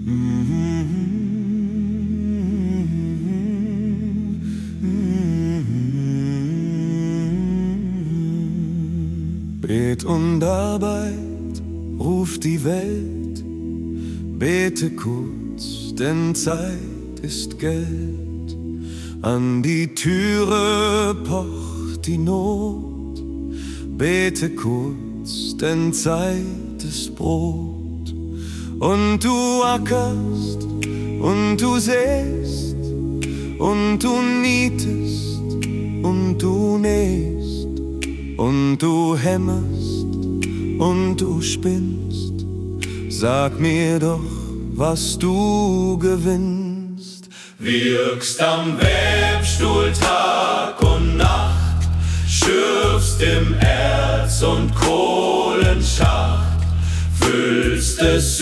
Bet und Arbeit ruft die Welt, bete kurz, denn Zeit ist Geld. An die Türe pocht die Not, bete kurz, denn Zeit ist Brot. Und du ackerst und du säst und du nietest und du nähst und du hämmerst und du spinnst. Sag mir doch, was du gewinnst. Wirkst am Webstuhl Tag und Nacht, schürfst im Erz- und Kohlenschacht, füllst des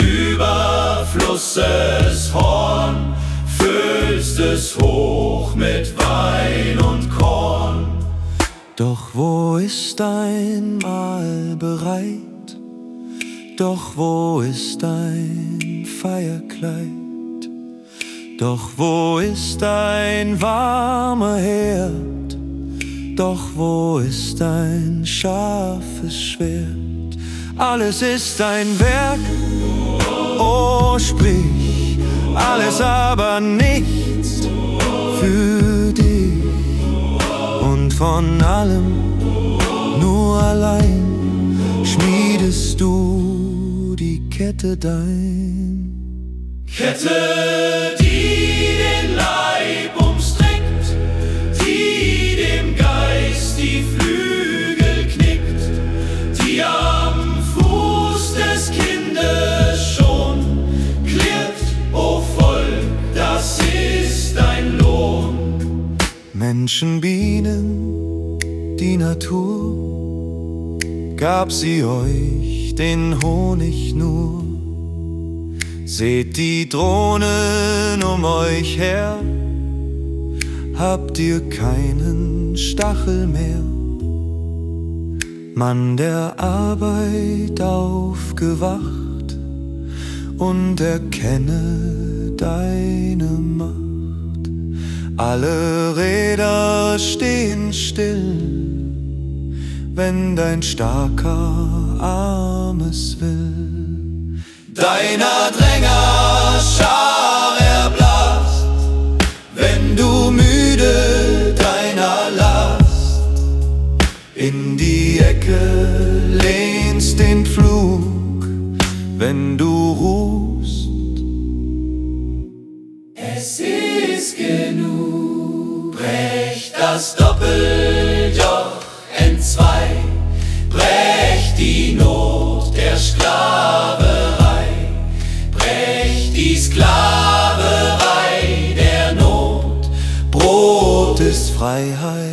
Überflusses Horn, füllst es hoch mit Wein und Korn. Doch wo ist dein Mahl bereit? Doch wo ist dein Feierkleid? Doch wo ist dein warmer Herd? Doch wo ist dein scharfes Schwert? Alles ist dein Werk, oh sprich, alles aber nichts für dich. Und von allem nur allein schmiedest du die Kette dein. Kette, die den Leib umstrickt, die dem Geist die Flügel knickt, die am Fuß des Kindes schon klirrt, o Volk, das ist dein Lohn. Menschen, Bienen, die Natur, gab sie euch den Honig nur. Seht die Drohnen um euch her, habt ihr keinen Stachel mehr. Mann der Arbeit aufgewacht und erkenne deine Macht. Alle Räder stehen still, wenn dein starker Arm es will. Deiner Dränger Schar erblasst, wenn du müde deiner Last In die Ecke lehnst den Pflug, wenn du ruhst. Es ist genug, brecht das Doppeljoch entzwei, brecht die Not der Sklaverei, brecht die Sklaverei der Not. Brot ist Freiheit.